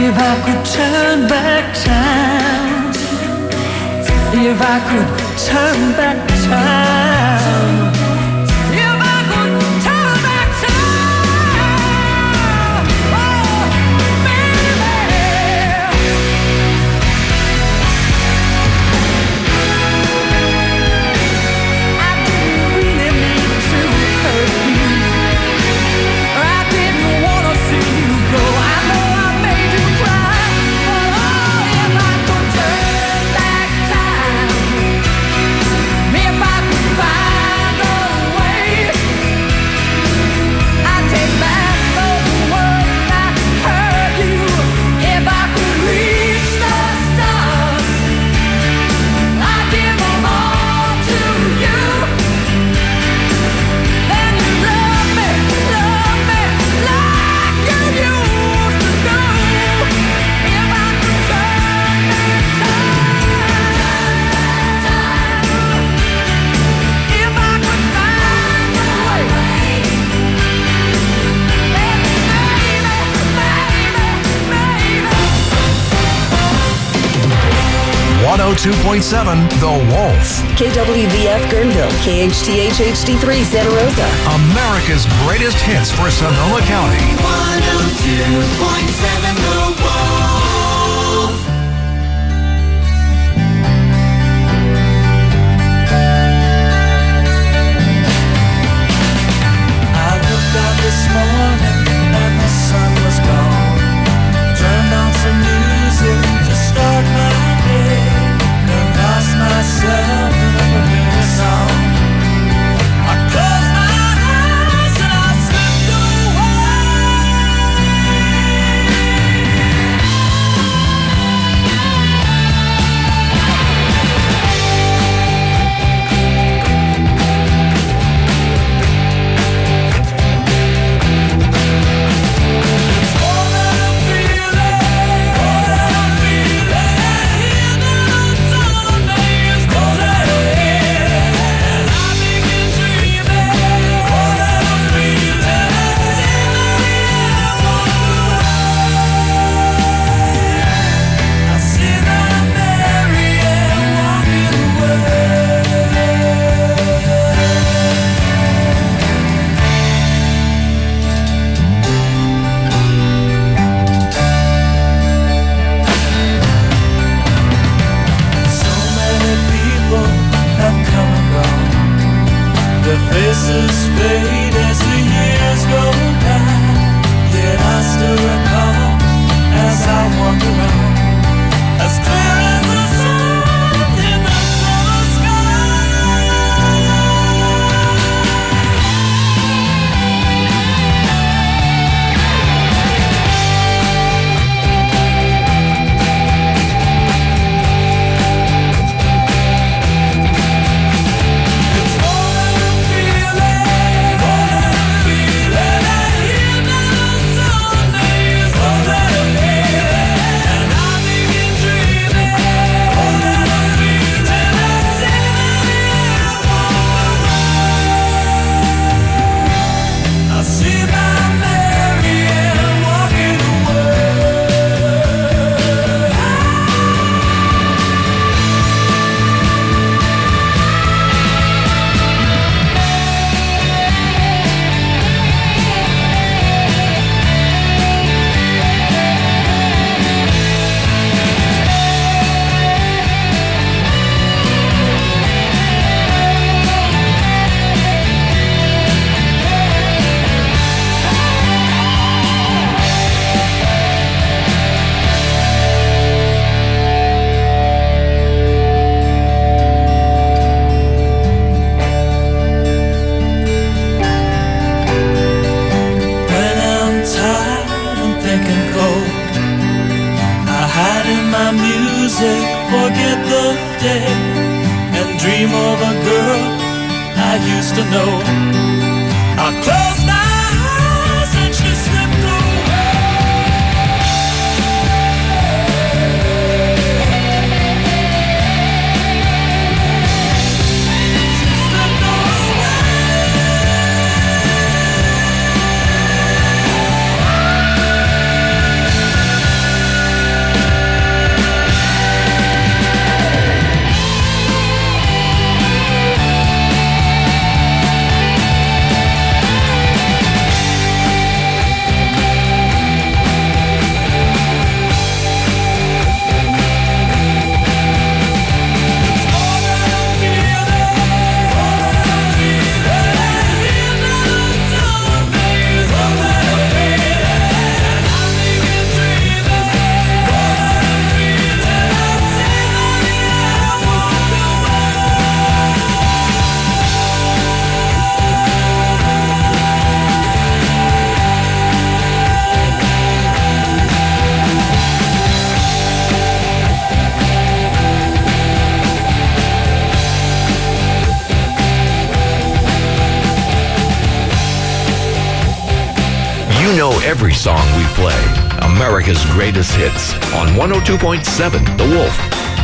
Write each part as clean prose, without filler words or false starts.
If I could turn back time, if I could turn back time, if I could turn back time, oh, baby. I didn't really mean to hurt you, I didn't want to see you go. I know I made you cry, but oh, if I could turn back time, if I could find a way, I'd take back those words I heard you. If I could reach the stars, I'd give them all to you. Then you love me like you used to do. If I could turn back time, if I could find a way, baby. 102.7 The Wolf. KWVF Guerneville, KHTH HD3 Santa Rosa. America's greatest hits for Sonoma County. 102.7 The Wolf. I looked out this morning and the sun was gone. Turned on some music to start my day, and lost myself in a familiar song. I closed my eyes and I slipped faces fade as the years go by, yet I still recall as I wander around, as clear as the sun in the summer forget the day and dream of a girl I used to know. I closed my eyes and she slipped away. You know every song we play. America's greatest hits on 102.7 The Wolf.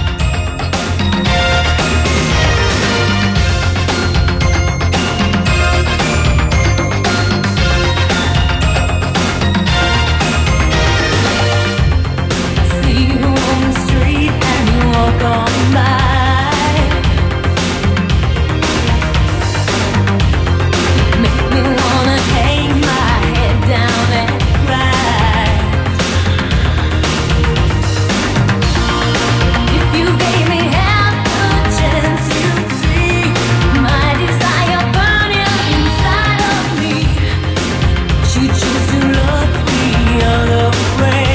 See you on the street and you walk on by. Make me wanna hang my head down and cry. If you gave me half a chance, you'd see my desire burning inside of me. But you choose to look the other way.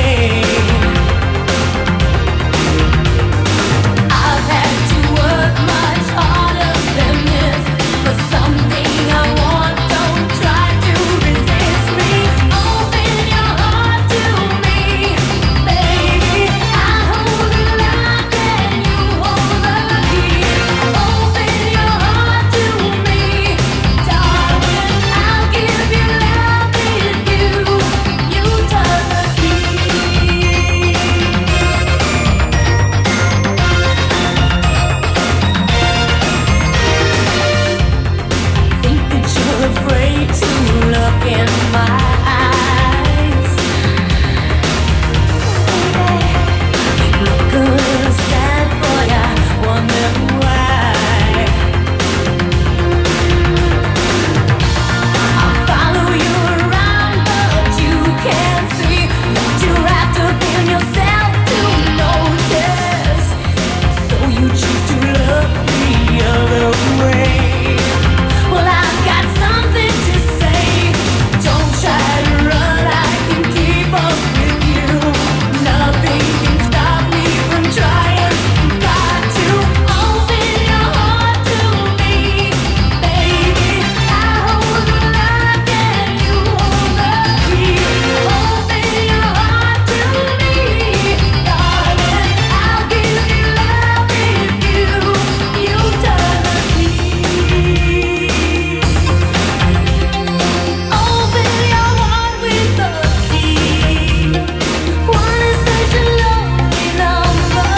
I've had to work much harder than this for something I want. Don't try to resist me. Open your heart to me, baby. I hold the lock and you hold the key. Open your heart to me, darling. I'll give you love if you turn the key. Think that you're afraid to look in my eyes. Look a little sad, boy, I wonder why. I'll follow you around, but you can't see that you're wrapped up in yourself to notice. So you choose to look the other way. Well, I've got something to say. Don't try to run, I can keep up with you. Nothing can stop me from trying. You've got to open your heart to me, baby. I hold the lock and you hold the key. Open your heart to me, darling. I'll give you love if you turn the key. Open your heart with the key. One is such a lonely number.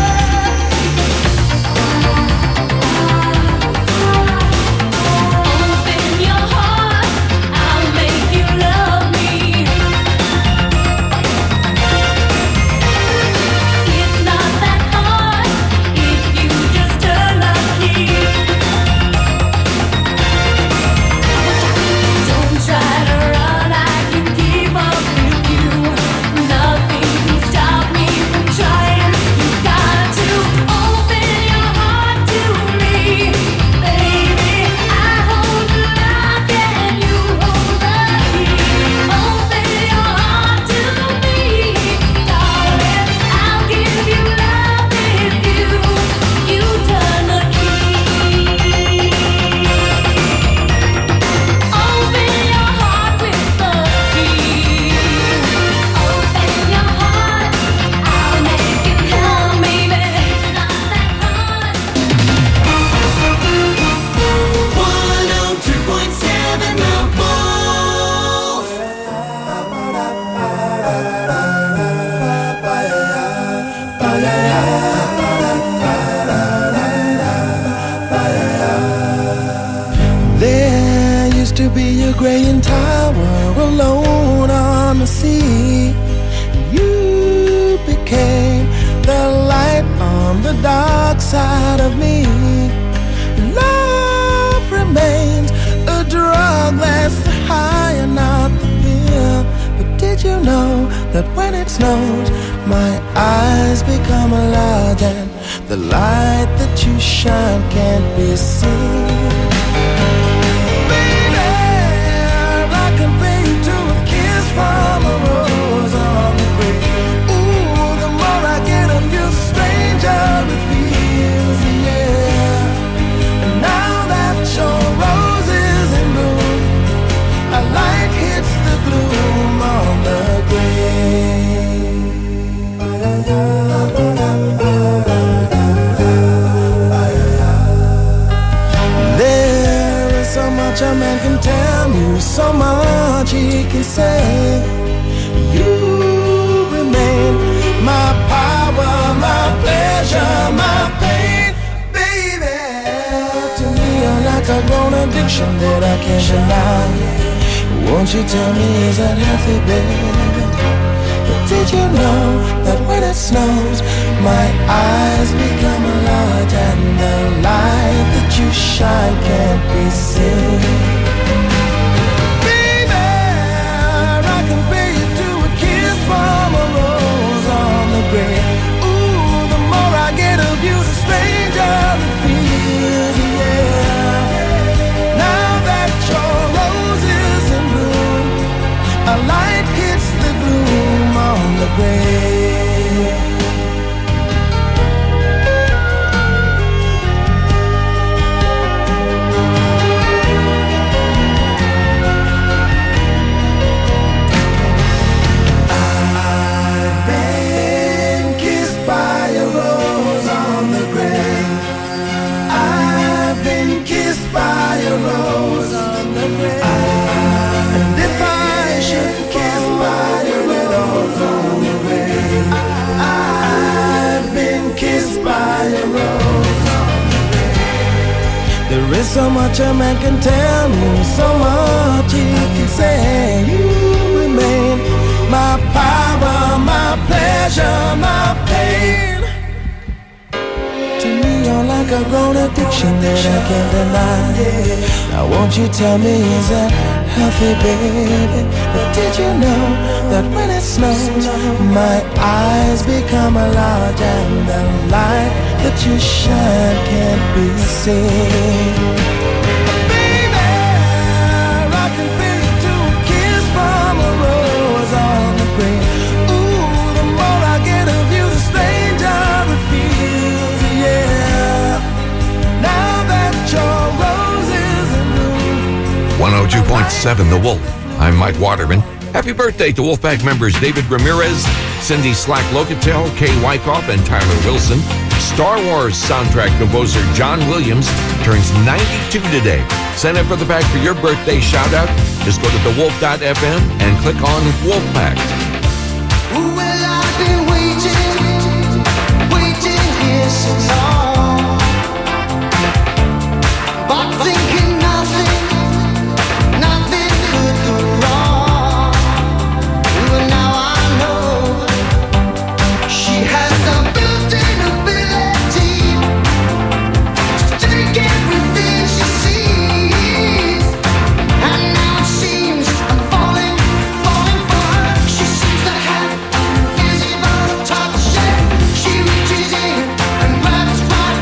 Open your heart, I'll make you love me. It's not that hard if you just turn the key. Don't try to run, I can keep up with you. Nothing can stop me from trying. You've got to open your heart to me, baby. I hold the lock and you hold the key. Open your heart to me, darling. I'll give you love if you turn the key. Open your heart with the key. Open your heart, I'll make you come, baby. It's not that hard. 102.7 The Wolf. There used to be a graying tower alone on the sea. You became the light on the dark side of me. Love remains a drug that's the high and not the pill. But did you know that when it snows, my eyes become large and the light that you shine can't be seen? Baby, I compare you to a kiss from a rose on the grave. Ooh, the more I get of you, the stranger it feels, yeah. And now that your rose is in bloom, a light hits the gloom on the grave. There much he can say. You remain my power, my pleasure, my pain, baby. To me, you're like a grown addiction that I can't deny. Won't you tell me, is that healthy, baby? But did you know that when it snows, my eyes become large and the light that you shine can't be seen? Baby, I compare you to a kiss from a rose on the grave. Ooh, the more I get of you, the stranger it feels, yeah. Now that your rose is in bloom, a light hits the gloom on the grave. I've been kissed by a rose on the grave. I've been kissed by a rose on the grave. And if I should kiss by a rose on the grave, I've been kissed by a rose on the grave. There is so much a man can tell me, so much he can say. You remain my power, my pleasure, my pain. To me, you're like a grown addiction that I can't deny. Now won't you tell me, is that healthy, baby? But did you know that when it snows, my eyes become large and the light that you shine can't be seen? Baby, I can feel you to a kiss from a rose on the grave. Ooh, the more I get of you, the stranger it feels, yeah. Now that your rose is in bloom. 102.7 The Wolf. I'm Mike Waterman. Happy birthday to Wolfpack members David Ramirez, Cindy Slack-Locatel, Kay Wyckoff, and Tyler Wilson. Star Wars soundtrack composer John Williams turns 92 today. Sign up for the pack for your birthday shout-out. Just go to thewolf.fm and click on Wolfpack. Well, I've been waiting here so long, but thinking nothing could go wrong. Well, now I know she has the built-in ability to take everything she sees, and now it seems I'm falling for her. She seems to have invisible touch, and she reaches in and grabs my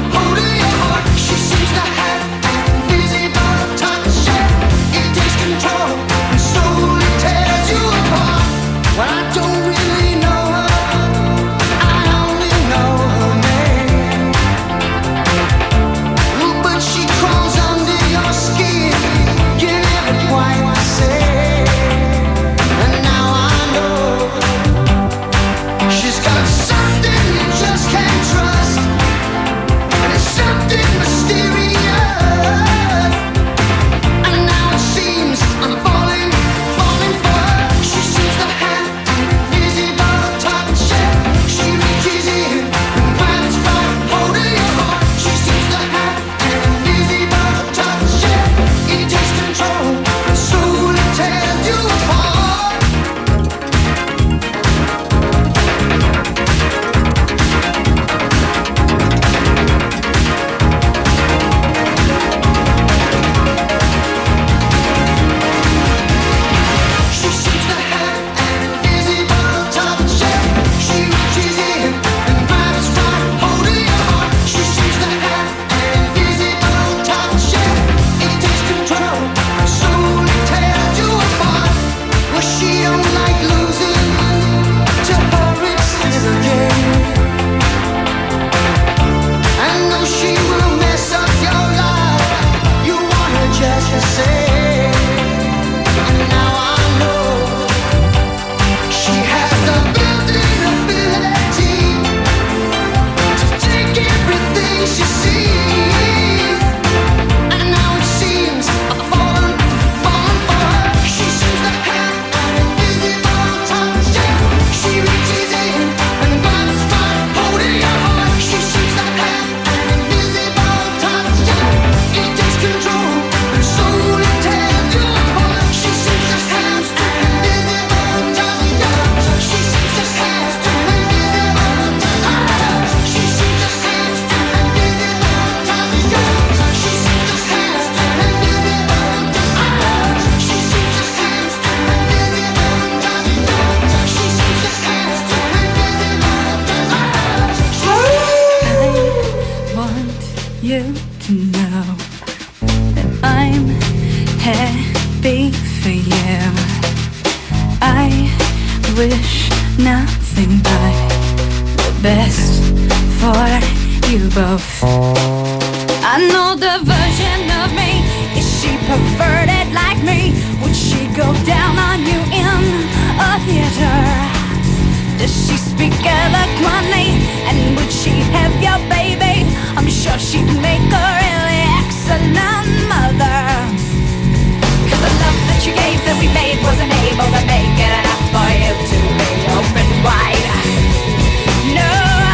I wish nothing but the best for you both. I know the version of me. Is she perverted like me? Would she go down on you in a theater? Does she speak eloquently? And would she have your baby? I'm sure she'd make a really excellent mother. Cause the love that you gave that we made wasn't able to make it enough for you to be open wide. No.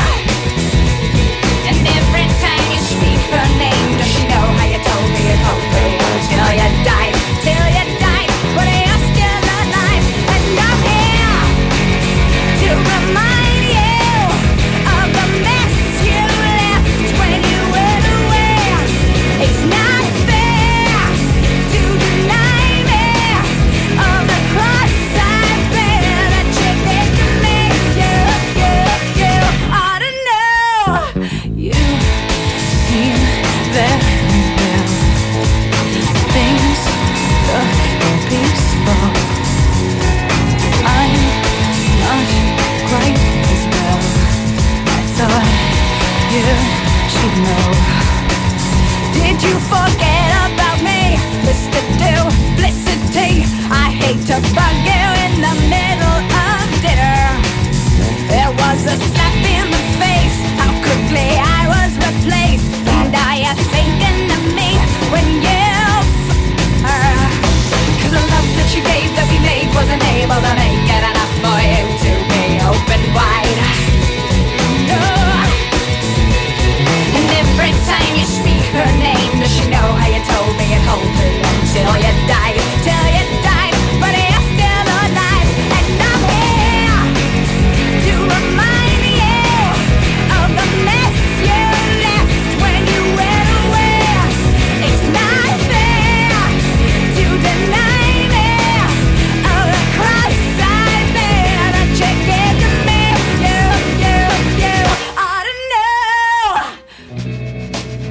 And every time you speak her name, does she know how you told me it won't be until you died? Till you died, but you're still alive. And I'm here to remind you of the mess you left when you went away. It's not fair to deny me of the cross I bear that you did to me. You ought to know. You seem very well. Things look peaceful. I'm not quite as well. I thought you should know. Did you forget about me, Mr. Duplicity? I hate to bug you in the middle of dinner. There was a slap in the face, how quickly I was replaced. And are you thinking of me when you her? Cause the love that you gave that we made wasn't able to make it enough for you to be open wide. No. And every time you speak her name, does she know how you told me it won't be until you died? Till you died, but you're still alive. And I'm here to remind you of the mess you left when you went away. It's not fair to deny me of the cross I bear that you gave to me. You ought to know.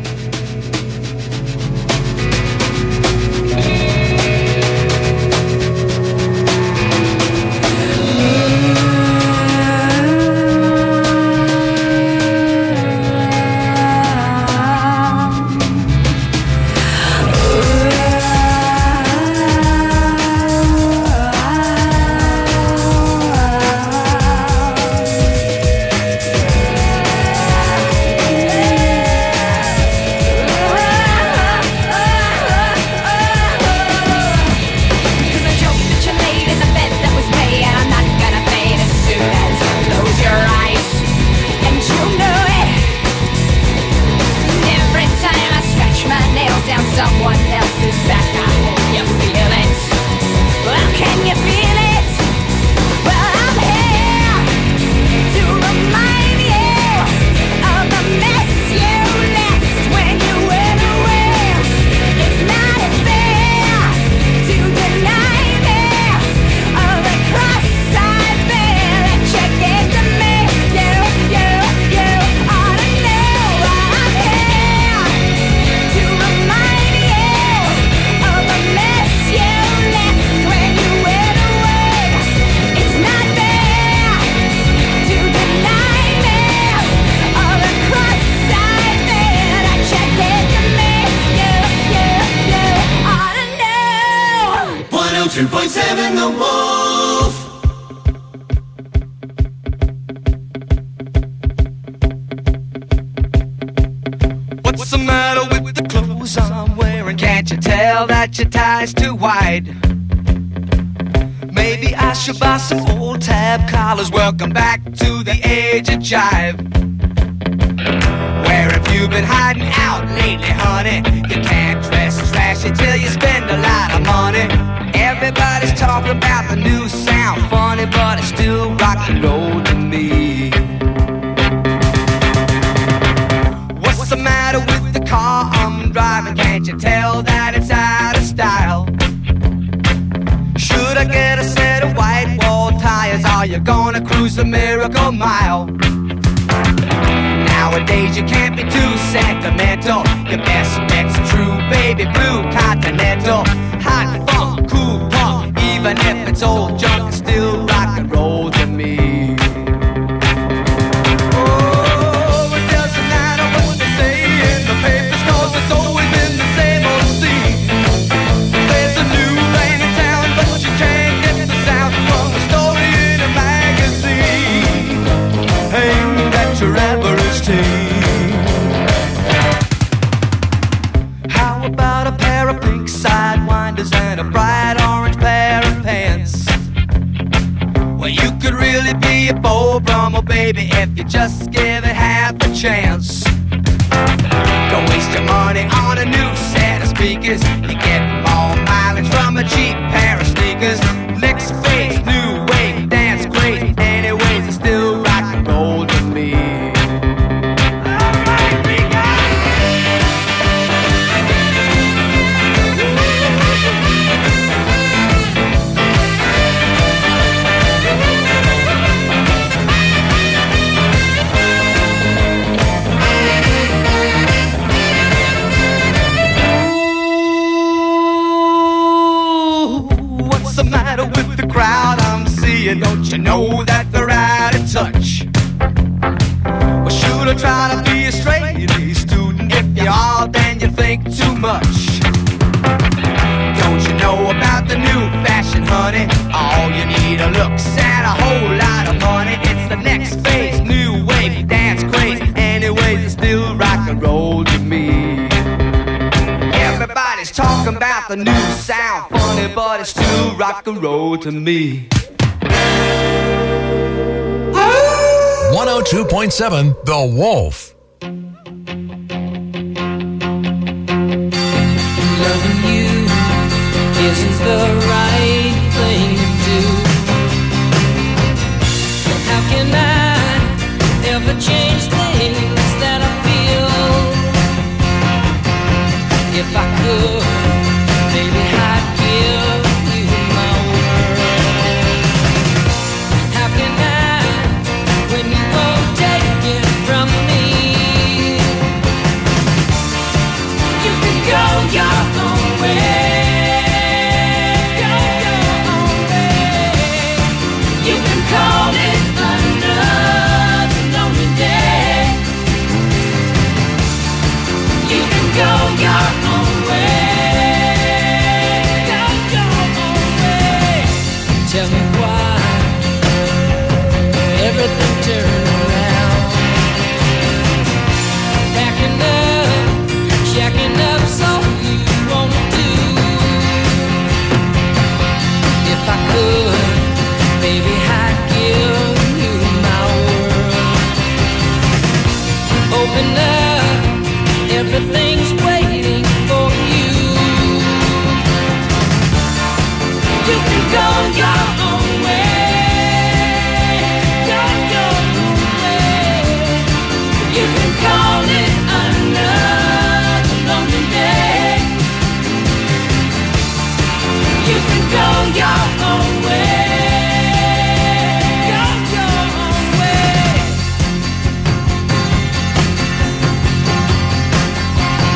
Cause the joke that you laid in the bed that was made, and I'm not gonna fade as soon as you close your eyes. And you know it. Every time I scratch my nails down someone else's back, I hope you feel it. Well, can you feel it? Well, I'm here to remind you of the mess you left when you went away. It's not fair to deny me of the cross I bear that you gave to me. You ought to know. I'm here to remind you of the mess you left when you went away. It's not fair to deny me of the cross I bear that you gave to me. You ought to know. 102.7 The Wolf. What's the matter with the clothes I'm wearing? Can't you tell that your tie's too wide? Maybe I should buy some old tab collars. Welcome back to the age of jive. Where have you been hiding out lately, honey? You can't dress trashy till you spend a lot of money. Everybody's talking about the new sound, funny, but it's still rock and roll to me. What's the matter with the car I'm driving? Can't you tell that it's out of style? Should I get a set of white wall tires? Are you gonna cruise the Miracle Mile? Nowadays you can't be too sentimental. Your best bet's a true baby blue Continental. Hot funk, cool punk, even if it's it's old junk, it's still rock and roll to me. Oh, it doesn't matter what they say in the papers, 'cause it's always been the same old scene. There's a new rain in town, but you can't get the sound from a story in a magazine aimed at your average teen. How about a pair of pink sidewinders and a bright orange pair of pants? Well, you could really be a Beau Brummel, baby, if you just give it half a chance. Don't waste your money on a new set of speakers. You get more mileage from a cheap pair of sneakers. Next phase, new wave, dance crazy. Anyways, it's still rock and roll to me. What's the matter with the crowd I'm seeing? Don't you know that they're out of touch? Well, should I try to be a straight A student? If you are, then you think too much. Don't you know about the new fashion, honey? All you need are looks and a whole lot of money. It's the next phase, new wave, dance craze. Anyways, it's still rock and roll to me. Everybody's talking about the new sound, funny, but it's still rock and roll to me. 102.7 The Wolf. Loving you isn't the right thing to do. How can I ever change things that I feel? If I could, maybe I'd give you my world. How can I, when you won't take it from me? You can go your own way. Go your own way. You can call it another lonely day. You can go your own way. Go your own way. Tell me why everything turned around. Packing up, checking up, so you won't do. If I could, baby, I'd give you my world. Open up, everything's waiting for you. You can go your own way. Go your own way. You can call it another lonely day. You can go your own way. Go your own way.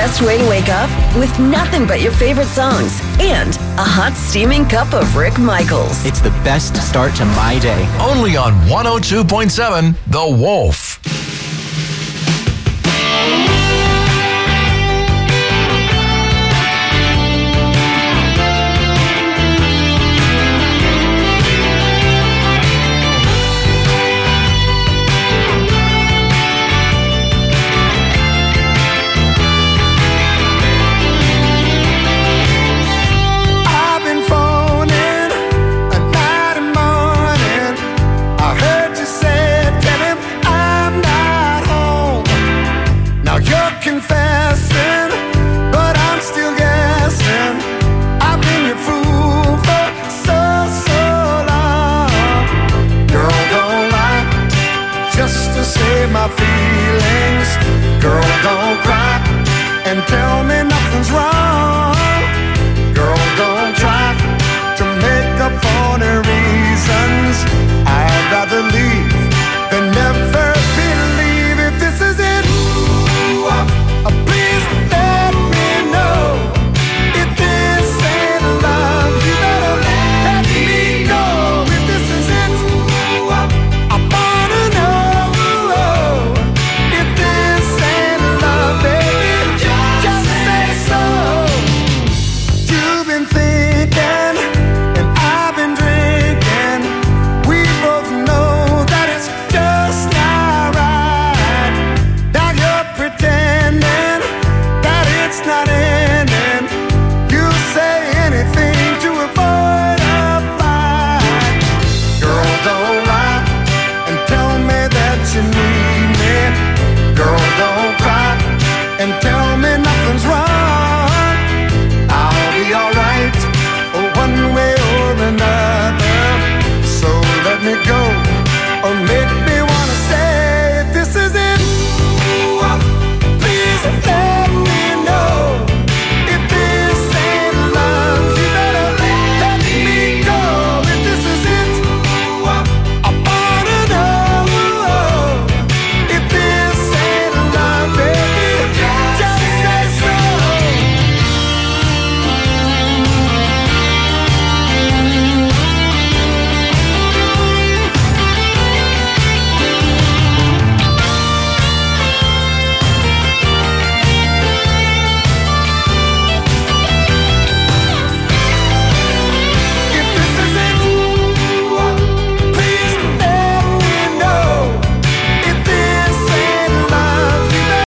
best way to wake up? With nothing but your favorite songs and a hot steaming cup of Rick Michaels. It's the best start to my day. Only on 102.7 The Wolf. My feelings, girl, don't cry and tell me nothing's wrong. Girl, don't try to make up for the reasons. I'd rather leave than never believe. If this is it, please let me know. If this ain't love, you better let me know. If this is it, I wanna know. And